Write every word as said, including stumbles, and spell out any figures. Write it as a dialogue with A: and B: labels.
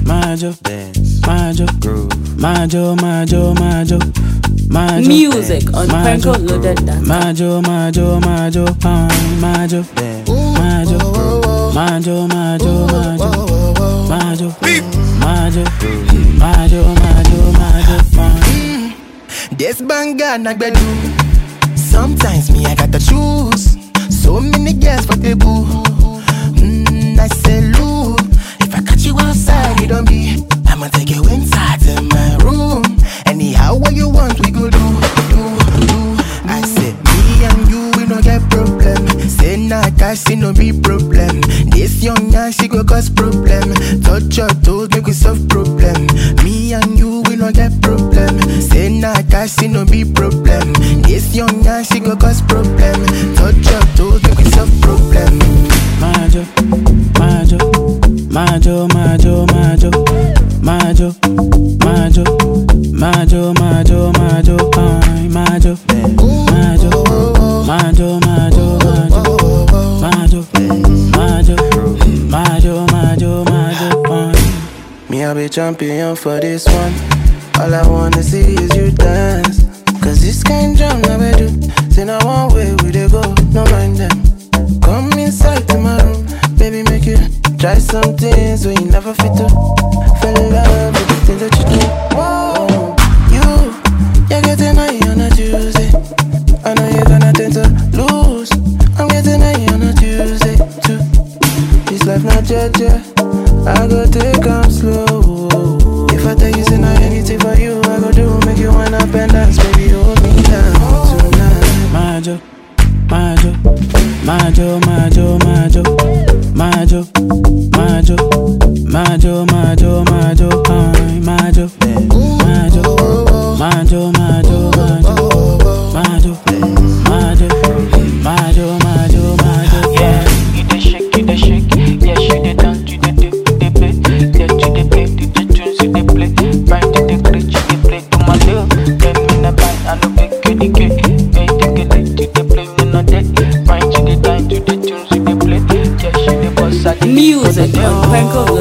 A: majo, dance, majo, groove, majo, majo, majo, majo.
B: Music on Franco Loaded Dance.
A: Majo, majo, majo, fine, majo, dance, majo, majo, majo, majo, majo, majo, majo, majo, majo, fine.
C: This banga nagbedu. Sometimes me I gotta choose. So many girls for the boo. Mm, I say look, if I catch you outside, it don't be. I'ma take you inside to my room. Anyhow, what you want, we go do, do, do. I say me and you, we don't get problem. Say nah, cash, it no be problem. This young young, she go cause problem. Touch your toes, make we solve problem. Me and you, we don't get problem. Say nah, cash, it no be problem. This young young, she go cause problem. Touch your toes, make we solve problem.
A: Majo, majo, majo, majo, majo, majo, majo, majo, majo, majo, fine, majo, majo, majo, majo, majo, majo, majo, majo, majo, majo, fine.
D: Me, I'll be champion for this one. All I wanna see is you dance. Cause this kind drum never do. Say now one way we they go, no mind them. Come inside to my room, baby, make you try some things we never fit to. Fell in love with the things that you do. Whoa, you, you're getting high on a Tuesday. I know you're gonna tend to lose. I'm getting high on a Tuesday too. This life not judge, I go take 'em slow. If I tell you say not anything for you, I go do make you wind up and dance, baby, hold me down tonight.
A: Majo, majo, majo, majo, majo, majo, majo, majo, majo, majo, fine, majo, majo, majo, majo, majo, majo, majo, majo, majo, majo.
E: Yeah, you dey shake, you dey shake. Yes, you dey dance, you dey do, you dey play. Yes, you dey play, you dey tunes, you dey play. Right, you dey great, you dey play to my love. Get me in a band, I no big kitty cake. Hey, you dey late, you dey play me no day. Right, you dey dance, you dey tunes, you dey play. Yes, you dey boss, I dey
B: Music on Franco